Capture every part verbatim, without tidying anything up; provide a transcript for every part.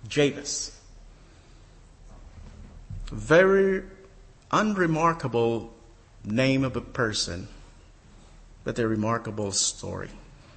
Jabez. Very unremarkable name of a person, but a remarkable story.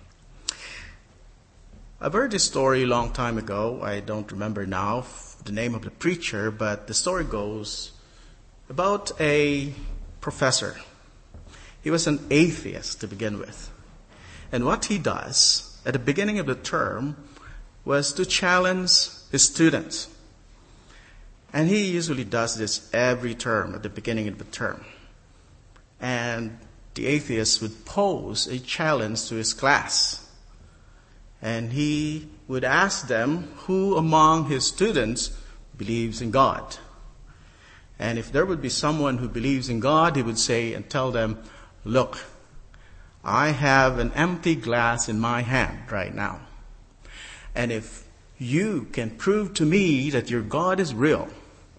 I've heard this story a long time ago. I don't remember now the name of the preacher, but the story goes about a professor. He was an atheist to begin with. And what he does at the beginning of the term was to challenge his students. And he usually does this every term at the beginning of the term. And the atheist would pose a challenge to his class. And he would ask them who among his students believes in God. And if there would be someone who believes in God, he would say and tell them, look, I have an empty glass in my hand right now. And if you can prove to me that your God is real,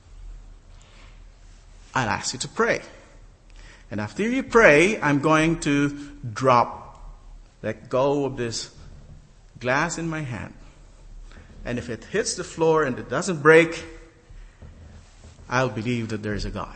I'll ask you to pray. And after you pray, I'm going to drop, let go of this glass in my hand. And if it hits the floor and it doesn't break, I'll believe that there is a God.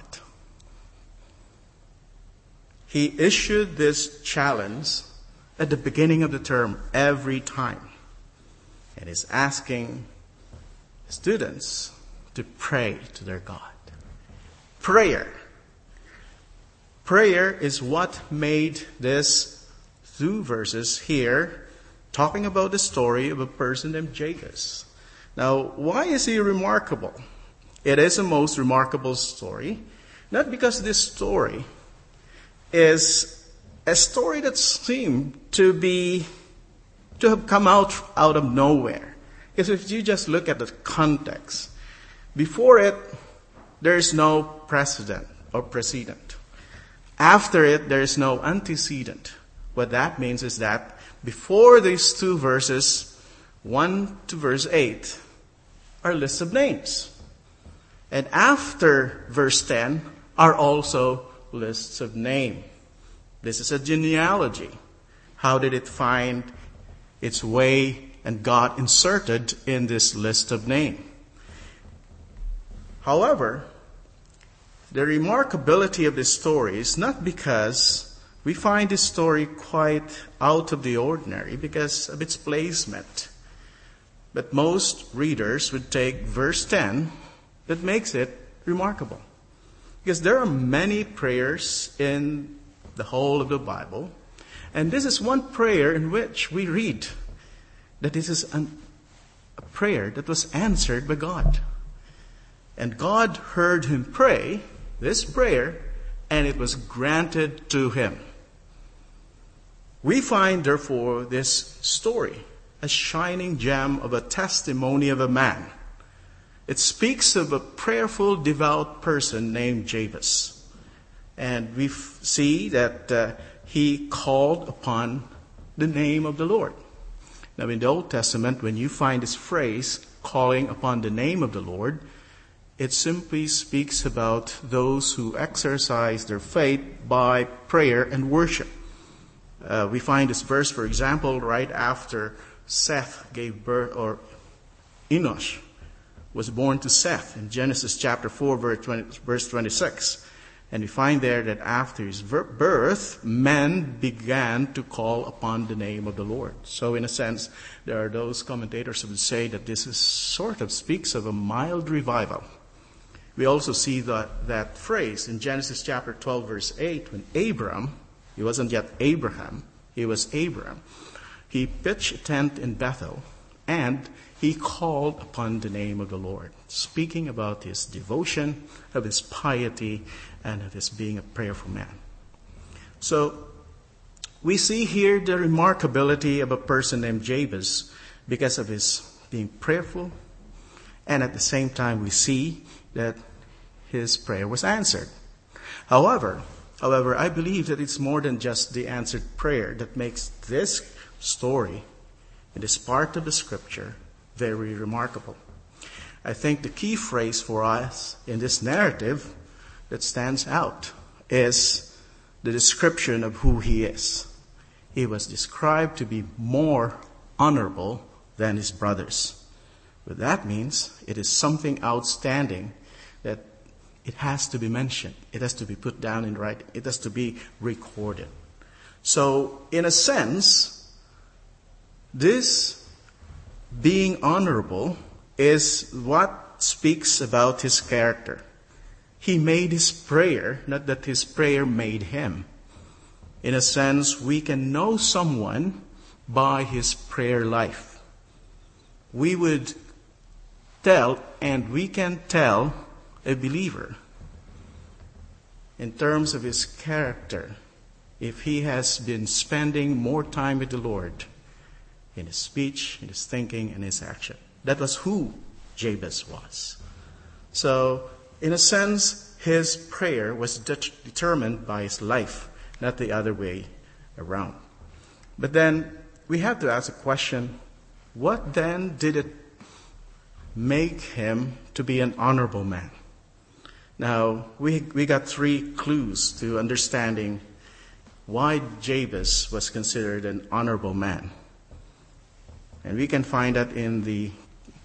He issued this challenge at the beginning of the term every time. And is asking students to pray to their God. Prayer. Prayer is what made this two verses here talking about the story of a person named Jabez. Now, why is he remarkable? It is a most remarkable story, not because this story is a story that seemed to be to have come out out of nowhere. Because if you just look at the context, before it, there is no precedent or precedent. After it, there is no antecedent. What that means is that before these two verses, one to verse eight, are lists of names. And after verse ten are also lists of names. This is a genealogy. How did it find its way and got inserted in this list of names? However, the remarkability of this story is not because we find this story quite out of the ordinary because of its placement. But most readers would take verse ten that makes it remarkable. Because there are many prayers in the whole of the Bible. And this is one prayer in which we read that this is an, a prayer that was answered by God. And God heard him pray this prayer, and it was granted to him. We find, therefore, this story a shining gem of a testimony of a man. It speaks of a prayerful, devout person named Jabez. And we f- see that uh, he called upon the name of the Lord. Now, in the Old Testament, when you find this phrase, calling upon the name of the Lord, it simply speaks about those who exercise their faith by prayer and worship. Uh, we find this verse, for example, right after Seth gave birth, or Enosh was born to Seth in Genesis chapter four, verse twenty-six. And we find there that after his birth, men began to call upon the name of the Lord. So in a sense, there are those commentators who would say that this is sort of speaks of a mild revival. We also see that, that phrase in Genesis chapter twelve, verse eight, when Abram, he wasn't yet Abraham, he was Abram, he pitched a tent in Bethel, and he called upon the name of the Lord, speaking about his devotion, of his piety, and of his being a prayerful man. So, we see here the remarkability of a person named Jabez because of his being prayerful, and at the same time we see that his prayer was answered. However, however, I believe that it's more than just the answered prayer that makes this story and this part of the scripture very remarkable. I think the key phrase for us in this narrative that stands out is the description of who he is. He was described to be more honorable than his brothers. But that means it is something outstanding that it has to be mentioned. It has to be put down in writing. It has to be recorded. So, in a sense, this being honorable is what speaks about his character. He made his prayer, not that his prayer made him. In a sense, we can know someone by his prayer life. We would tell, and we can tell a believer in terms of his character if he has been spending more time with the Lord in his speech, in his thinking, and his action. That was who Jabez was. So, in a sense, his prayer was det- determined by his life, not the other way around. But then we have to ask a question, what then did it make him to be an honorable man? Now, we we got three clues to understanding why Jabez was considered an honorable man. And we can find that in the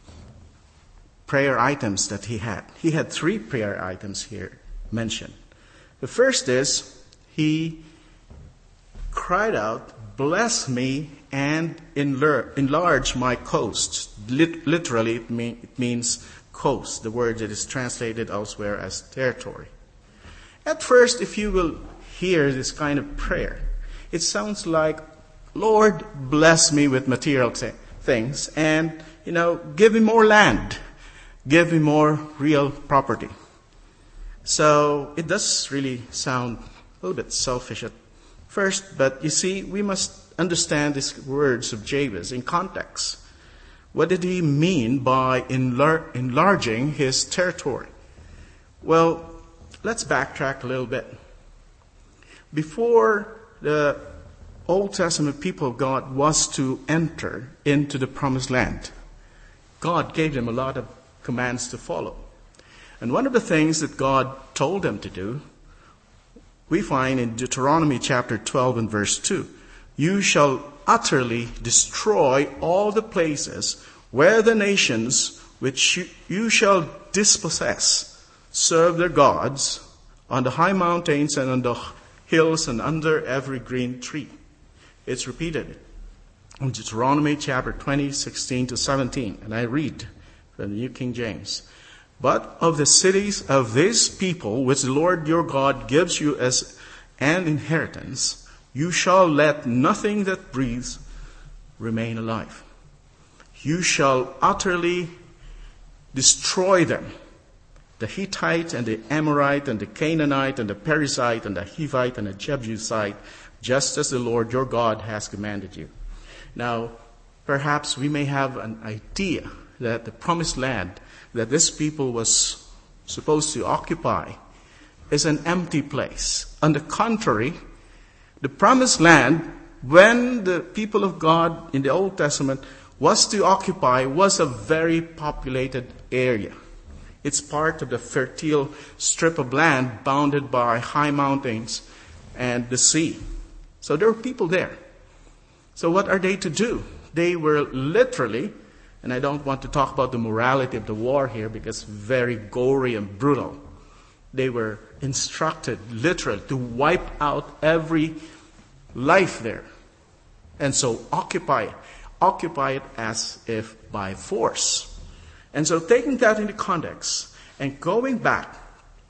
prayer items that he had. He had three prayer items here mentioned. The first is, he cried out, "Bless me and enlarge my coast." Literally, it, mean, it means coast, the word that is translated elsewhere as territory. At first, if you will hear this kind of prayer, it sounds like, "Lord, bless me with material th- things and, you know, give me more land. Give me more real property." So it does really sound a little bit selfish at first, but you see, we must understand these words of Jabez in context. What did he mean by enlar- enlarging his territory? Well, let's backtrack a little bit. Before the Old Testament people of God was to enter into the promised land, God gave them a lot of commands to follow. And one of the things that God told them to do, we find in Deuteronomy chapter twelve and verse two. "You shall utterly destroy all the places where the nations which you, you shall dispossess serve their gods on the high mountains and on the hills and under every green tree." It's repeated in Deuteronomy chapter twenty, sixteen to seventeen. And I read from the New King James. "But of the cities of this people, which the Lord your God gives you as an inheritance, you shall let nothing that breathes remain alive. You shall utterly destroy them, the Hittite and the Amorite and the Canaanite and the Perizzite and the Hivite and the Jebusite, just as the Lord your God has commanded you." Now, perhaps we may have an idea that the promised land that this people was supposed to occupy is an empty place. On the contrary, the promised land, when the people of God in the Old Testament was to occupy, was a very populated area. It's part of the fertile strip of land bounded by high mountains and the sea. So there were people there. So what are they to do? They were literally, and I don't want to talk about the morality of the war here because it's very gory and brutal. They were instructed literally to wipe out every life there. And so occupy it. Occupy it as if by force. And so taking that into context and going back,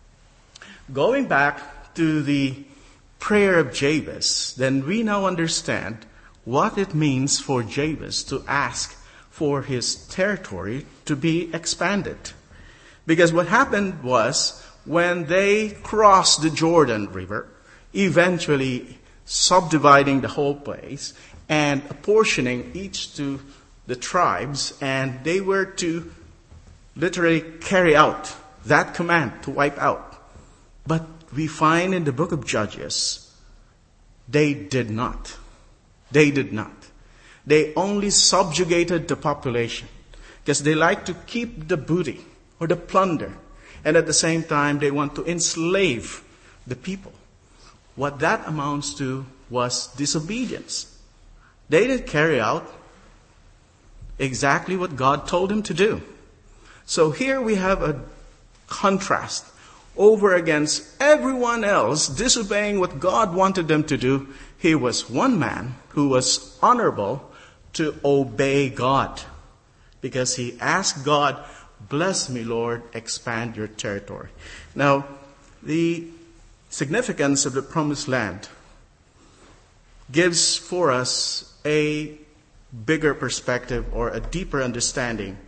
going back to the prayer of Jabez, then we now understand what it means for Jabez to ask for his territory to be expanded. Because what happened was, when they crossed the Jordan River, eventually subdividing the whole place and apportioning each to the tribes, and they were to literally carry out that command to wipe out. But we find in the book of Judges, they did not. They did not. They only subjugated the population because they like to keep the booty or the plunder. And at the same time, they want to enslave the people. What that amounts to was disobedience. They didn't carry out exactly what God told him to do. So here we have a contrast over against everyone else disobeying what God wanted them to do. Here was one man who was honorable to obey God, because he asked God, "Bless me, Lord, expand your territory." Now, the significance of the promised land gives for us a bigger perspective or a deeper understanding,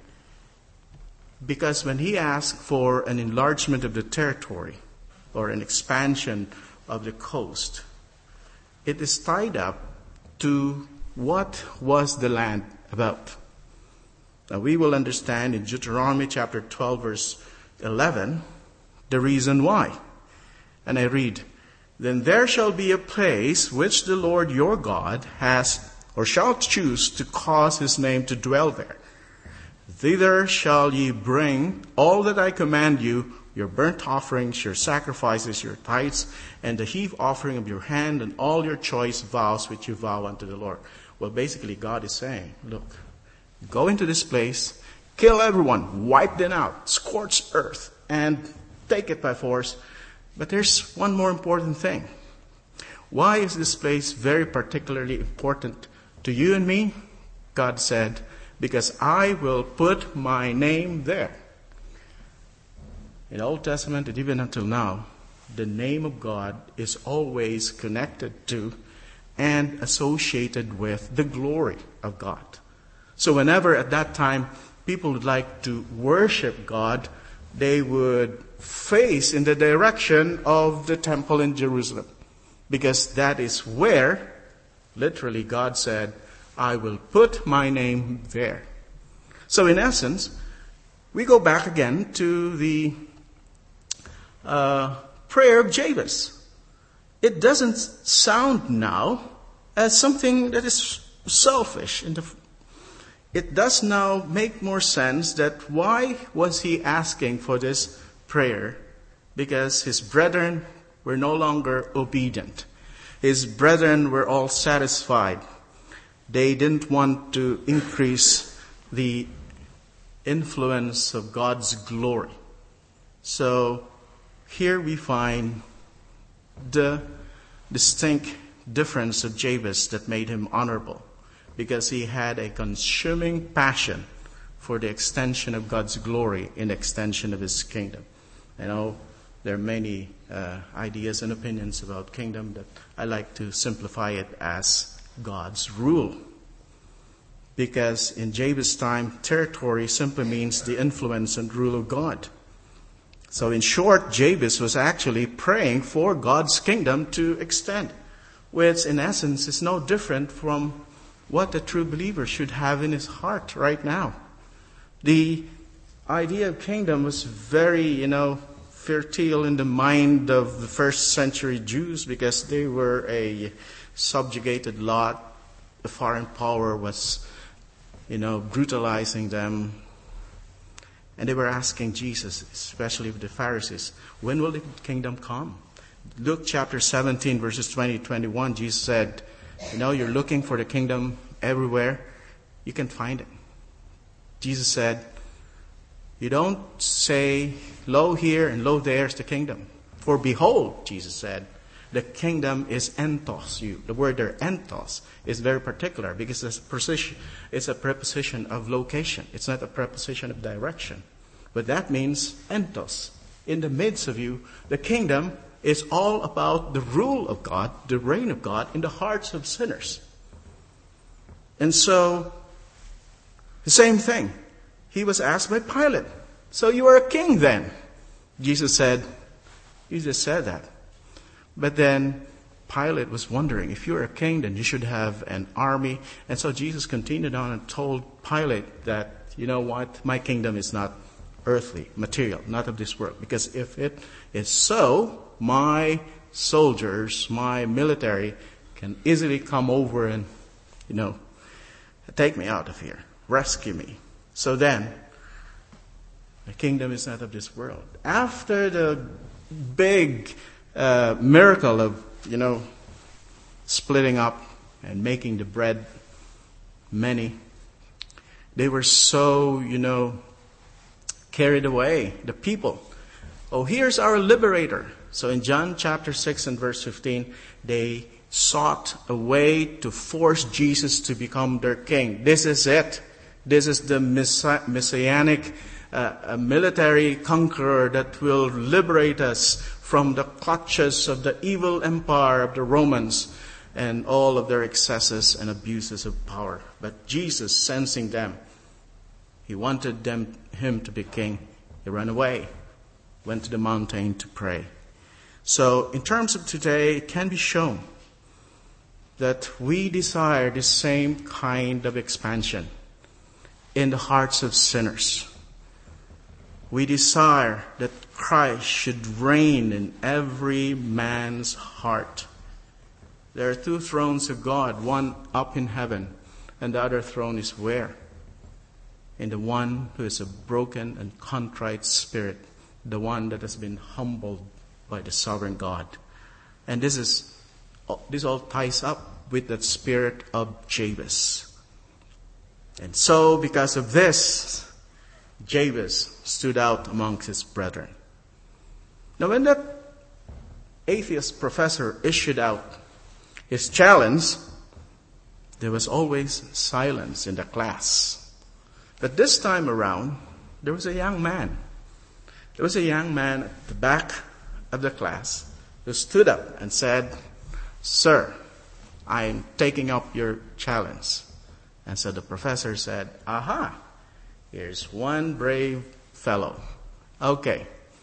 because when he asked for an enlargement of the territory or an expansion of the coast, it is tied up to what was the land about. Now we will understand in Deuteronomy chapter twelve verse eleven the reason why. And I read, "Then there shall be a place which the Lord your God has or shall choose to cause his name to dwell there. Thither shall ye bring all that I command you, your burnt offerings, your sacrifices, your tithes, and the heave offering of your hand, and all your choice vows which you vow unto the Lord." Well, basically God is saying, look, go into this place, kill everyone, wipe them out, scorch earth, and take it by force. But there's one more important thing. Why is this place very particularly important to you and me? God said, "Because I will put my name there." In the Old Testament and even until now, the name of God is always connected to and associated with the glory of God. So whenever at that time people would like to worship God, they would face in the direction of the temple in Jerusalem, because that is where, literally, God said, "I will put my name there." So in essence, we go back again to the uh, prayer of Jabez. It doesn't sound now as something that is selfish. In the, it does now make more sense that why was he asking for this prayer? Because his brethren were no longer obedient. His brethren were all satisfied. They didn't want to increase the influence of God's glory. So here we find the distinct difference of Jabez that made him honorable, because he had a consuming passion for the extension of God's glory in extension of his kingdom. I know there are many uh, ideas and opinions about kingdom, that I like to simplify it as God's rule. Because in Jabez's time, territory simply means the influence and rule of God. So in short, Jabez was actually praying for God's kingdom to extend, which in essence is no different from what a true believer should have in his heart right now. The idea of kingdom was very, you know, fertile in the mind of the first century Jews, because they were a subjugated lot. The foreign power was, you know, brutalizing them. And they were asking Jesus, especially with the Pharisees, when will the kingdom come? Luke chapter seventeen, verses twenty to twenty-one, Jesus said, you know, you're looking for the kingdom everywhere. You can find it. Jesus said, you don't say, lo here and lo there is the kingdom. For behold, Jesus said, the kingdom is entos. You, the word there, entos, is very particular, because it's a preposition, it's a preposition of location. It's not a preposition of direction. But that means entos. In the midst of you, the kingdom is all about the rule of God, the reign of God in the hearts of sinners. And so, the same thing. He was asked by Pilate, so you are a king then? Jesus said, you just said that. But then Pilate was wondering, if you're a king, then you should have an army. And so Jesus continued on and told Pilate that, you know what, my kingdom is not earthly, material, not of this world. Because if it is so, my soldiers, my military can easily come over and, you know, take me out of here, rescue me. So then, the kingdom is not of this world. After the big uh, miracle of, you know, splitting up and making the bread many, They were so, you know, carried away, the people. Oh, here's our liberator. So in John chapter six and verse fifteen, they sought a way to force Jesus to become their king. This is it. This is the messianic uh, a military conqueror that will liberate us from the clutches of the evil empire of the Romans and all of their excesses and abuses of power. But Jesus, sensing them, he wanted them, him to be king. He ran away, went to the mountain to pray. So in terms of today, it can be shown that we desire the same kind of expansion in the hearts of sinners. We desire that Christ should reign in every man's heart. There are two thrones of God, one up in heaven, and the other throne is where? In the one who is a broken and contrite spirit, the one that has been humbled by the sovereign God. And this is this all ties up with that spirit of Jabez. And so, because of this, Jabez stood out amongst his brethren. Now, when that atheist professor issued out his challenge, there was always silence in the class. But this time around, there was a young man. There was a young man at the back of the class who stood up and said, "Sir, I'm taking up your challenge." And so the professor said, "Aha, here's one brave fellow. Okay,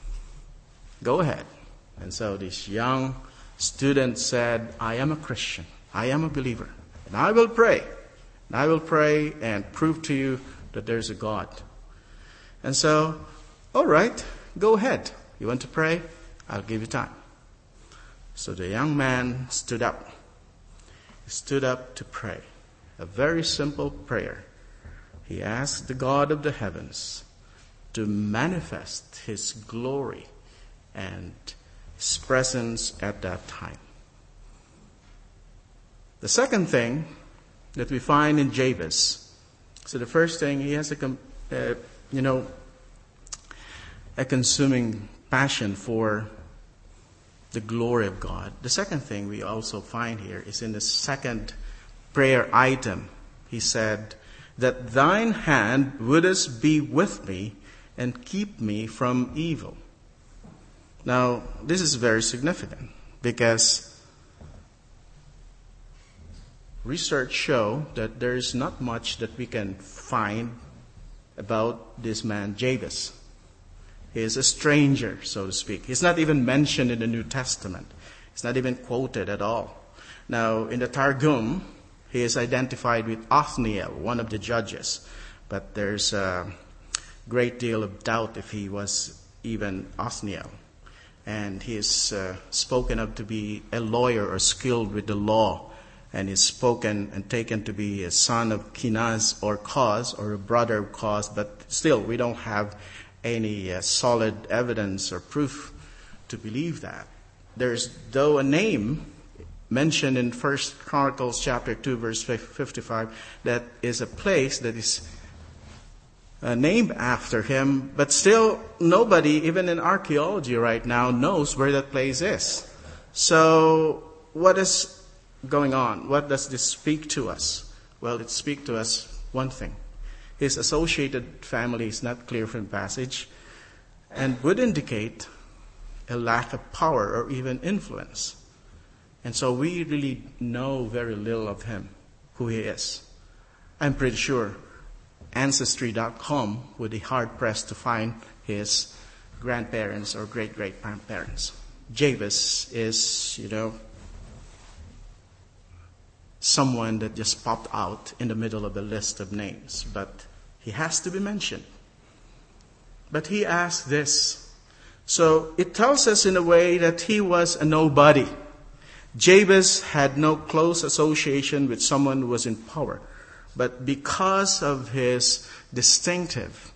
go ahead." And so this young student said, "I am a Christian. I am a believer. And I will pray. And I will pray and prove to you that there's a God." And so, all right, go ahead. You want to pray? I'll give you time. So the young man stood up. He stood up to pray. A very simple prayer. He asked the God of the heavens to manifest his glory and his presence at that time. The second thing that we find in Jabez, so the first thing, he has a, uh, you know, a consuming passion for the glory of God. The second thing we also find here is in the second prayer item. He said, "That thine hand wouldest be with me and keep me from evil." Now, this is very significant because research show that there is not much that we can find about this man Jabez. He is a stranger, so to speak. He's not even mentioned in the New Testament. He's not even quoted at all. Now, in the Targum, he is identified with Othniel, one of the judges. But there's a great deal of doubt if he was even Othniel. And he is uh, spoken of to be a lawyer or skilled with the law. And is spoken and taken to be a son of Kenaz or Koz, or a brother of Koz. But still, we don't have any uh, solid evidence or proof to believe that. There's, though, a name mentioned in First Chronicles chapter two, verse fifty-five, that is a place that is uh, named after him, but still nobody, even in archaeology right now, knows where that place is. So what is going on? What does this speak to us? Well, it speaks to us one thing. His associated family is not clear from the passage and would indicate a lack of power or even influence. And so we really know very little of him, who he is. I'm pretty sure Ancestry dot com would be hard-pressed to find his grandparents or great-great-grandparents. Jabez is, you know, someone that just popped out in the middle of a list of names, but he has to be mentioned. But he asked this. So it tells us in a way that he was a nobody. Jabez had no close association with someone who was in power. But because of his distinctive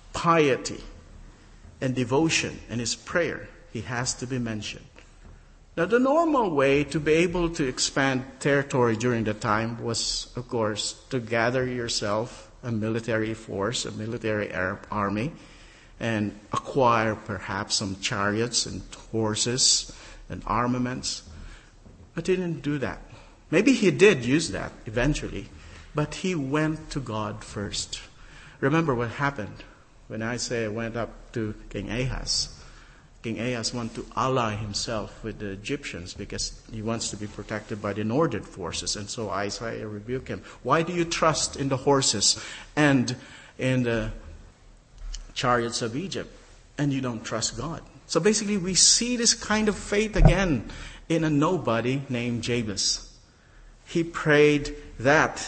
piety and devotion and his prayer, he has to be mentioned. Now, the normal way to be able to expand territory during the time was, of course, to gather yourself a military force, a military army, and acquire perhaps some chariots and horses and armaments. But he didn't do that. Maybe he did use that eventually, but he went to God first. Remember what happened when Isaiah went up to King Ahaz. King Ahaz wanted to ally himself with the Egyptians because he wants to be protected by the northern forces. And so Isaiah rebuked him. Why do you trust in the horses and in the chariots of Egypt, and you don't trust God? So basically we see this kind of faith again in a nobody named Jabez. He prayed that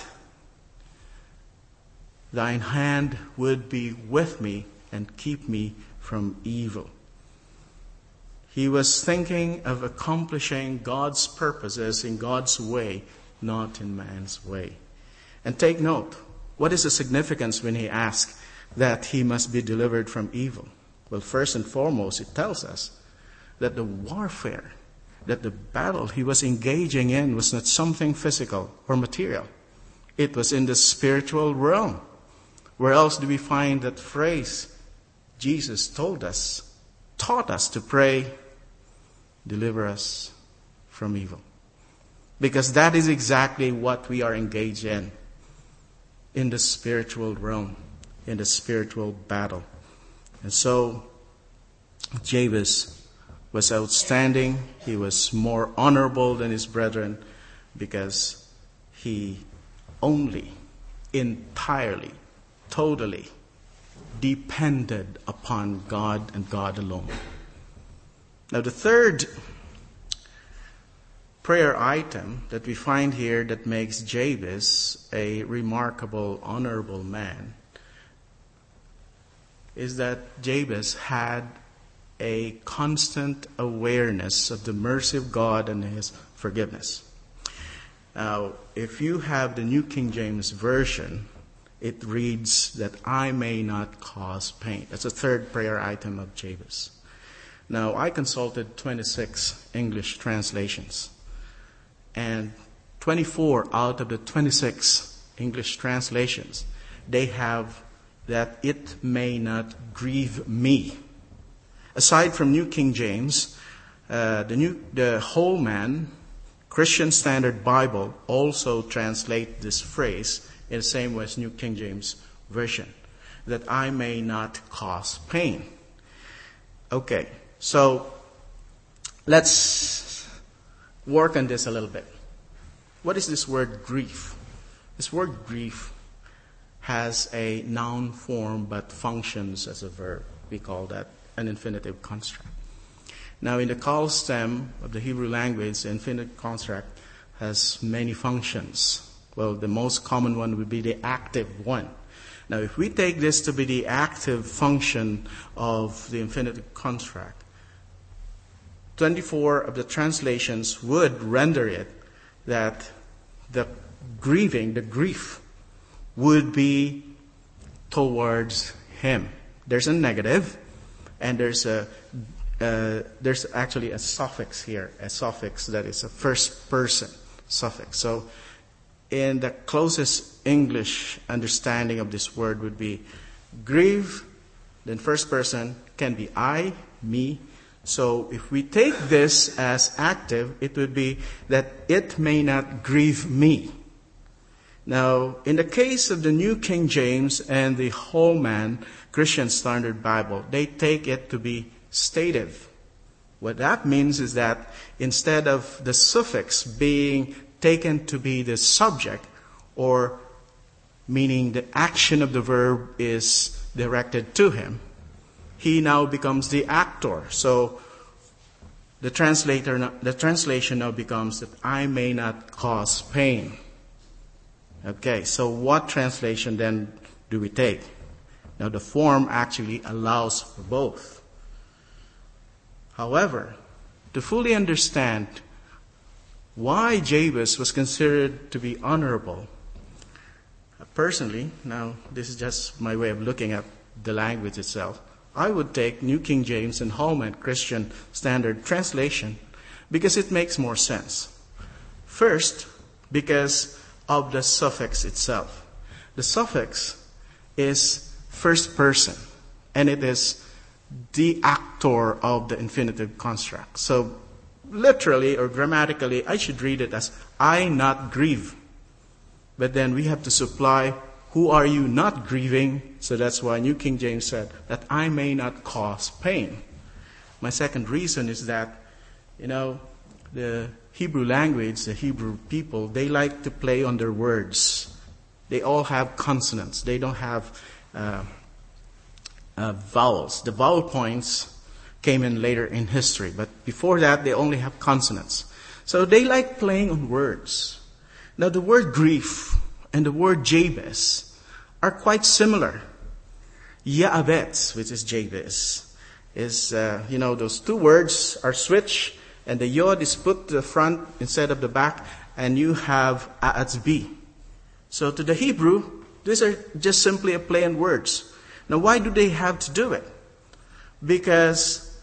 thine hand would be with me and keep me from evil. He was thinking of accomplishing God's purposes in God's way, not in man's way. And take note, what is the significance when he asked that he must be delivered from evil? Well, first and foremost, it tells us that the warfare, that the battle he was engaging in was not something physical or material. It was in the spiritual realm. Where else do we find that phrase? Jesus told us, taught us to pray, deliver us from evil. Because that is exactly what we are engaged in, in the spiritual realm, in the spiritual battle. And so, Jabez was outstanding. He was more honorable than his brethren because he only, entirely, totally depended upon God and God alone. Now, the third prayer item that we find here that makes Jabez a remarkable, honorable man is that Jabez had a constant awareness of the mercy of God and His forgiveness. Now, if you have the New King James Version, it reads that I may not cause pain. That's the third prayer item of Jabez. Now, I consulted twenty-six English translations, and twenty-four out of the twenty-six English translations, they have that it may not grieve me. Aside from New King James, uh, the new, the Holman Christian Standard Bible also translate this phrase in the same way as New King James Version, that I may not cause pain. Okay, so let's work on this a little bit. What is this word grief? This word grief has a noun form but functions as a verb. We call that an infinitive construct. Now, in the call stem of the Hebrew language, the infinitive construct has many functions. Well, the most common one would be the active one. Now, if we take this to be the active function of the infinitive construct, twenty-four of the translations would render it that the grieving, the grief, would be towards him. There's a negative, and there's a uh, there's actually a suffix here, a suffix that is a first person suffix. So, in the closest English understanding of this word would be grieve, then first person can be I, me. So if we take this as active, it would be that it may not grieve me. Now, in the case of the New King James and the Holman Christian Standard Bible, they take it to be stative. What that means is that instead of the suffix being taken to be the subject, or meaning the action of the verb is directed to him, he now becomes the actor. So the translator, the translation now becomes that I may not cause pain. Okay, so what translation then do we take? Now the form actually allows for both. However, to fully understand why Jabez was considered to be honorable, personally, now this is just my way of looking at the language itself, I would take New King James and Holman Christian Standard Translation because it makes more sense. First, because of the suffix itself. The suffix is first person, and it is the actor of the infinitive construct. So, literally or grammatically, I should read it as, I not grieve. But then we have to supply, who are you not grieving? So that's why New King James said, that I may not cause pain. My second reason is that, you know, the Hebrew language, the Hebrew people, they like to play on their words. They all have consonants. They don't have uh, uh, vowels. The vowel points came in later in history, but before that, they only have consonants. So they like playing on words. Now, the word grief and the word Jabez are quite similar. Ya'abetz, which is Jabez, is, uh, you know, those two words are switched, and the yod is put to the front instead of the back, and you have a'atzbi. So to the Hebrew, these are just simply a play on words. Now, why do they have to do it? Because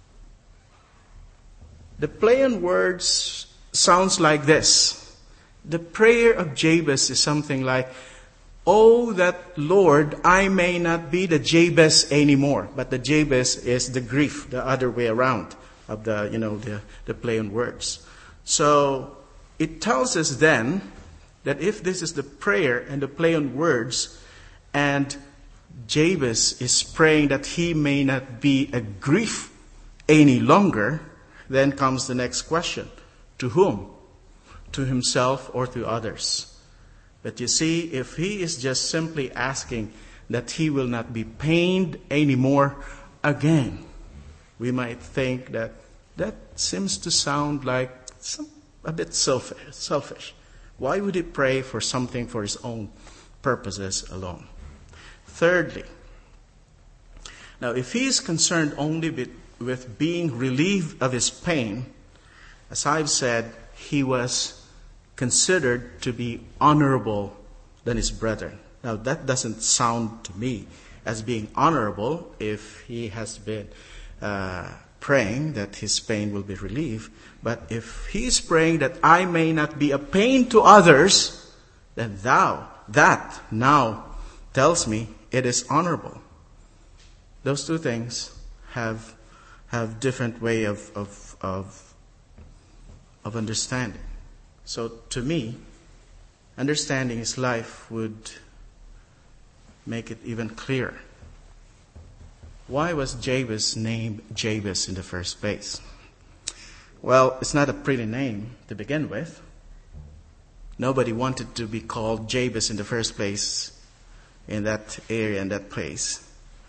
the play on words sounds like this. The prayer of Jabez is something like, oh, that Lord, I may not be the Jabez anymore. But the Jabez is the grief, the other way around of the, you know, the, the play on words. So it tells us then that if this is the prayer and the play on words, and Jabez is praying that he may not be a grief any longer, then comes the next question. To whom? To himself or to others? But you see, if he is just simply asking that he will not be pained anymore again, we might think that that seems to sound like some, a bit selfish, selfish. Why would he pray for something for his own purposes alone? Thirdly, now if he is concerned only with, with being relieved of his pain, as I've said, he was considered to be honorable than his brethren. Now that doesn't sound to me as being honorable if he has been uh, praying that his pain will be relieved. But if he is praying that I may not be a pain to others, then thou, that now tells me it is honorable. Those two things have have different way of of of, of understanding. So to me, understanding his life would make it even clearer. Why was Jabez named Jabez in the first place? Well, it's not a pretty name to begin with. Nobody wanted to be called Jabez in the first place in that area, in that place.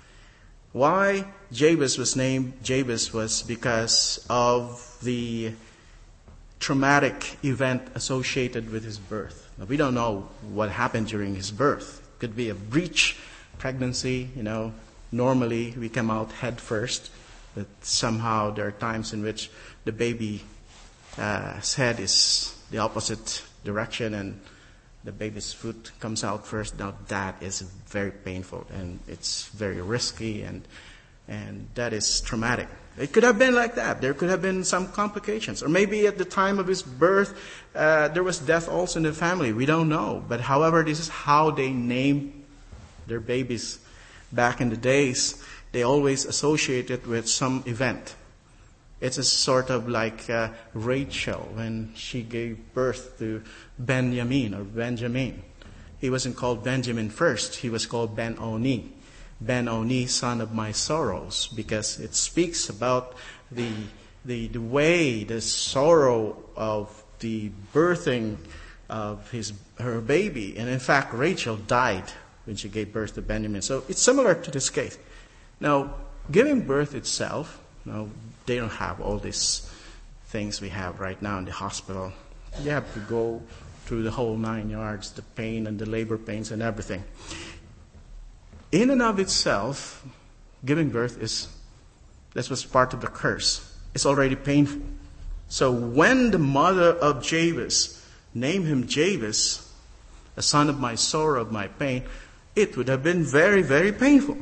Why Jabez was named Jabez was because of the traumatic event associated with his birth. Now, we don't know what happened during his birth. It could be a breech pregnancy, you know. Normally, we come out head first, but somehow there are times in which the baby's uh, head is the opposite direction and the baby's foot comes out first. Now, that is very painful and it's very risky and and that is traumatic. It could have been like that. There could have been some complications. Or maybe at the time of his birth, uh, there was death also in the family. We don't know. But however, this is how they named their babies back in the days. They always associate it with some event. It's a sort of like uh, Rachel when she gave birth to Benjamin or Benjamin. He wasn't called Benjamin first. He was called Ben-Oni. Ben-Oni, son of my sorrows, because it speaks about the, the the way, the sorrow of the birthing of his her baby. And in fact, Rachel died when she gave birth to Benjamin. So it's similar to this case. Now, giving birth itself, you know, they don't have all these things we have right now in the hospital. You have to go through the whole nine yards, the pain and the labor pains and everything. In and of itself, giving birth is, this was part of the curse. It's already painful. So when the mother of Jabez named him Jabez, a son of my sorrow, of my pain, it would have been very, very painful.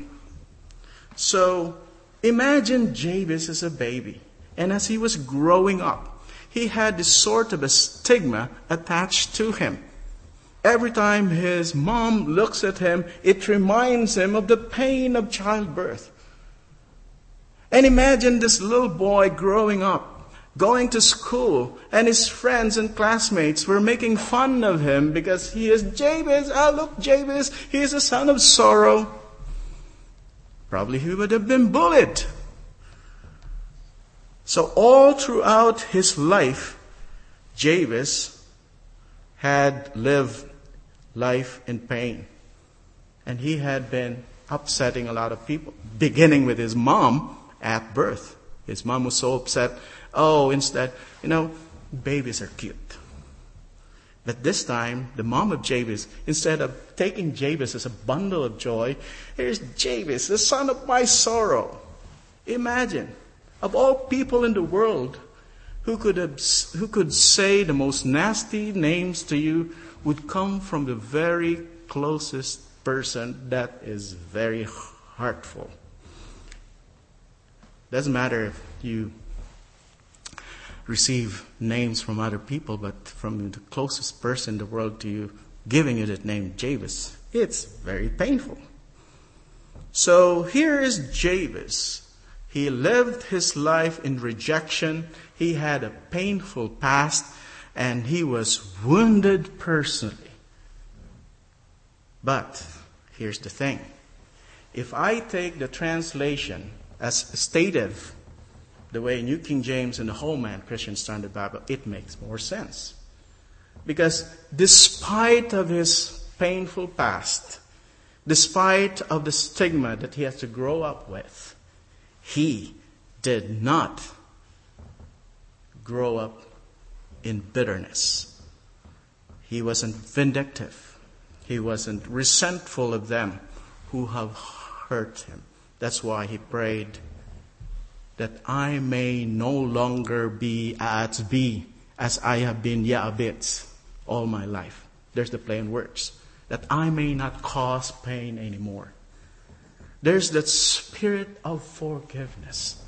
So imagine Jabez as a baby. And as he was growing up, he had this sort of a stigma attached to him. Every time his mom looks at him, it reminds him of the pain of childbirth. And imagine this little boy growing up, going to school, and his friends and classmates were making fun of him because he is Jabez. Ah, look, Jabez, he is a son of sorrow. Probably he would have been bullied. So all throughout his life, Jabez had lived life in pain. And he had been upsetting a lot of people, beginning with his mom at birth. His mom was so upset. Oh, instead, you know, babies are cute. But this time, the mom of Jabez, instead of taking Jabez as a bundle of joy, here's Jabez, the son of my sorrow. Imagine, of all people in the world who could have, who could say the most nasty names to you would come from the very closest person that is very hurtful. Doesn't matter if you receive names from other people, but from the closest person in the world to you giving you that name, Jabez, it's very painful. So here is Jabez. He lived his life in rejection. He had a painful past, and he was wounded personally. But here's the thing. If I take the translation as stated the way New King James and the Holman Christian Standard Bible, it makes more sense. Because despite of his painful past, despite of the stigma that he has to grow up with, he did not grow up in bitterness. He wasn't vindictive. He wasn't resentful of them who have hurt him. That's why he prayed that I may no longer be as be as I have been yet a bit all my life. There's the plain words. That I may not cause pain anymore. There's that spirit of forgiveness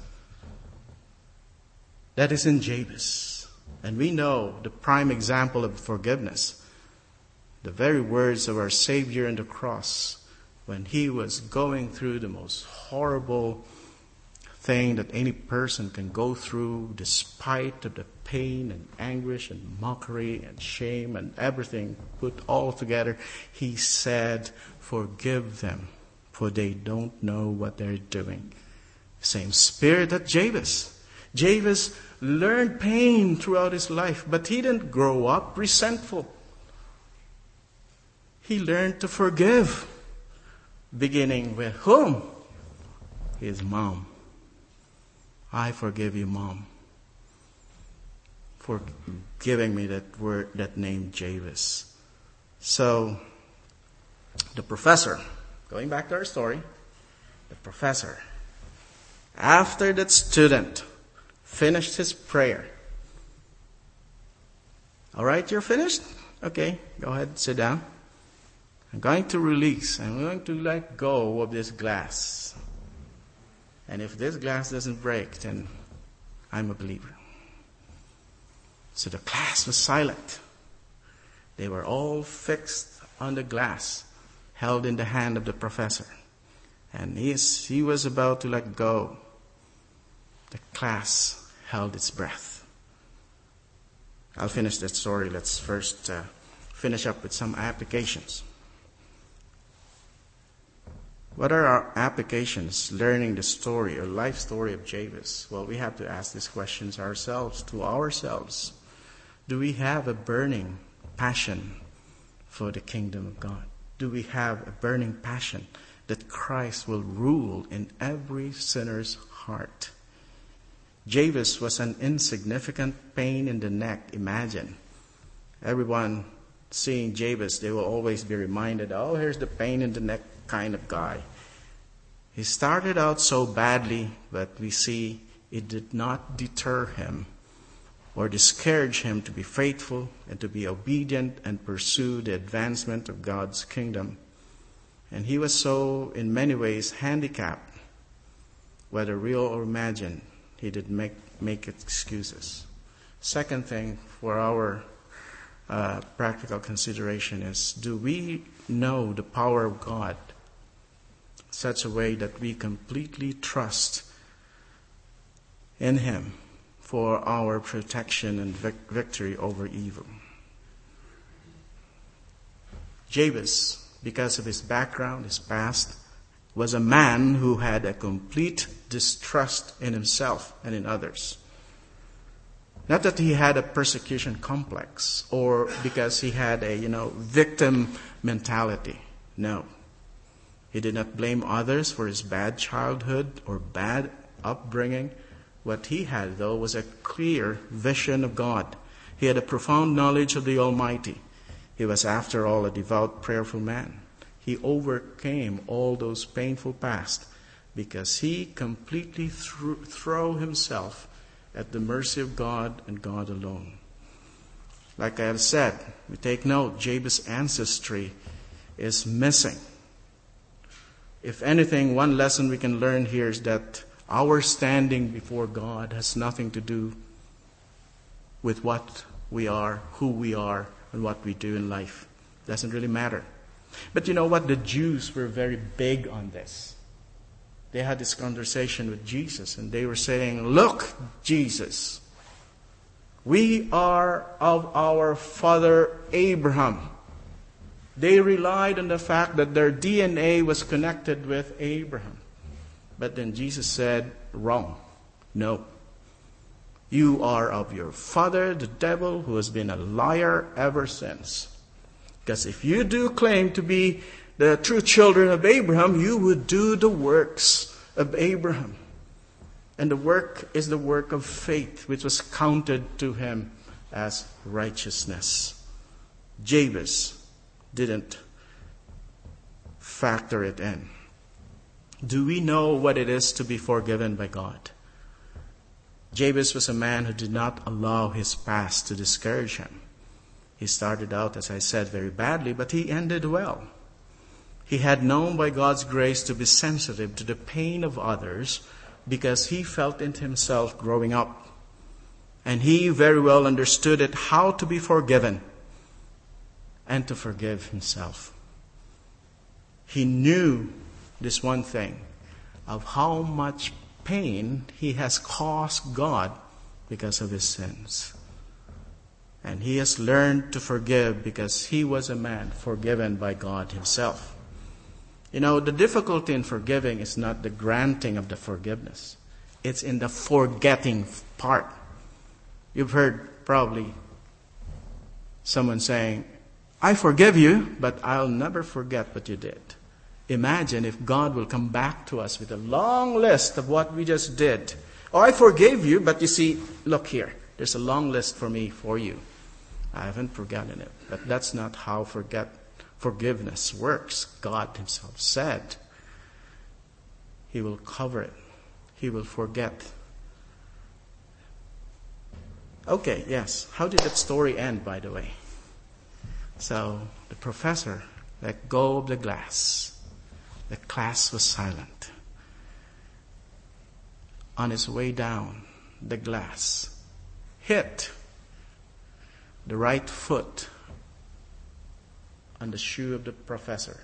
that is in Jabez. And we know the prime example of forgiveness. The very words of our Savior on the cross when he was going through the most horrible thing that any person can go through, despite of the pain and anguish and mockery and shame and everything put all together, he said, forgive them, for they don't know what they're doing. Same spirit that Jabez. Jabez learned pain throughout his life, but he didn't grow up resentful. He learned to forgive, beginning with whom? His mom. I forgive you, Mom, for giving me that word, that name, Jabez. So, the professor, going back to our story, the professor, after that student finished his prayer. All right, you're finished? Okay, go ahead, sit down. I'm going to release, I'm going to let go of this glass. And if this glass doesn't break, then I'm a believer. So the class was silent. They were all fixed on the glass, held in the hand of the professor. And he, is, he was about to let go. The class held its breath. I'll finish that story. Let's first uh, finish up with some applications. What are our applications learning the story or life story of Jabez? Well, we have to ask these questions ourselves, to ourselves. Do we have a burning passion for the kingdom of God? Do we have a burning passion that Christ will rule in every sinner's heart? Jabez was an insignificant pain in the neck. Imagine. Everyone seeing Jabez, they will always be reminded, oh, here's the pain in the neck kind of guy. He started out so badly, but we see it did not deter him or discourage him to be faithful and to be obedient and pursue the advancement of God's kingdom. And he was so, in many ways, handicapped, whether real or imagined. He didn't make, make excuses. Second thing for our uh, practical consideration is, do we know the power of God in such a way that we completely trust in Him for our protection and vic- victory over evil? Jabez, because of his background, his past, was a man who had a complete distrust in himself and in others. Not that he had a persecution complex or because he had a, you know, victim mentality. No. He did not blame others for his bad childhood or bad upbringing. What he had, though, was a clear vision of God. He had a profound knowledge of the Almighty. He was, after all, a devout, prayerful man. He overcame all those painful past because he completely threw, threw himself at the mercy of God and God alone. Like I have said, we take note, Jabez's ancestry is missing. If anything, one lesson we can learn here is that our standing before God has nothing to do with what we are, who we are, and what we do in life. It doesn't really matter. But you know what? The Jews were very big on this. They had this conversation with Jesus and they were saying, "Look, Jesus, we are of our father Abraham." They relied on the fact that their D N A was connected with Abraham. But then Jesus said, "Wrong. No. You are of your father, the devil, who has been a liar ever since. Because if you do claim to be the true children of Abraham, you would do the works of Abraham." And the work is the work of faith, which was counted to him as righteousness. Jabez didn't factor it in. Do we know what it is to be forgiven by God? Jabez was a man who did not allow his past to discourage him. He started out, as I said, very badly, but he ended well. He had known by God's grace to be sensitive to the pain of others because he felt it himself growing up. And he very well understood it, how to be forgiven and to forgive himself. He knew this one thing, of how much pain he has caused God because of his sins. And he has learned to forgive because he was a man forgiven by God himself. You know, the difficulty in forgiving is not the granting of the forgiveness. It's in the forgetting part. You've heard probably someone saying, "I forgive you, but I'll never forget what you did." Imagine if God will come back to us with a long list of what we just did. "Oh, I forgave you, but you see, look here. There's a long list for me, for you. I haven't forgotten it." But that's not how forget forgiveness works. God himself said he will cover it. He will forget. Okay, yes. How did that story end, by the way? So the professor let go of the glass. The class was silent. On his way down, the glass hit the right foot on the shoe of the professor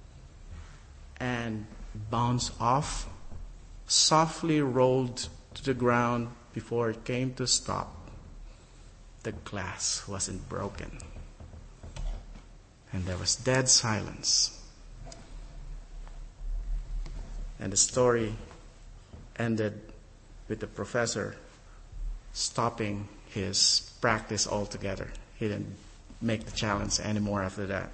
and bounced off, softly rolled to the ground before it came to stop. The glass wasn't broken. And there was dead silence. And the story ended with the professor stopping his practice altogether. He didn't make the challenge anymore after that.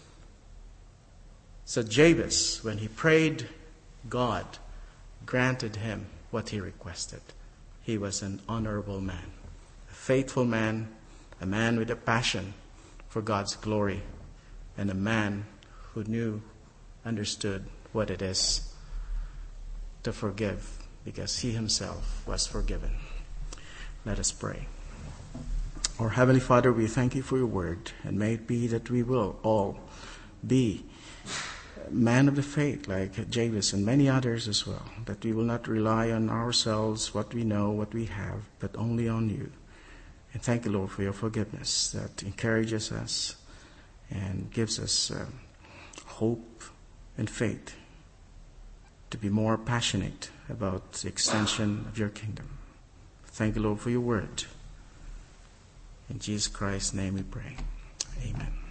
So Jabez, when he prayed, God granted him what he requested. He was an honorable man, a faithful man, a man with a passion for God's glory, and a man who knew, understood what it is to forgive, because he himself was forgiven. Let us pray. Our Heavenly Father, we thank you for your word, and may it be that we will all be men of the faith like Jabez and many others as well, that we will not rely on ourselves, what we know, what we have, but only on you. And thank you, Lord, for your forgiveness that encourages us and gives us uh, hope and faith to be more passionate about the extension of your kingdom. Thank you, Lord, for your word. In Jesus Christ's name we pray. Amen.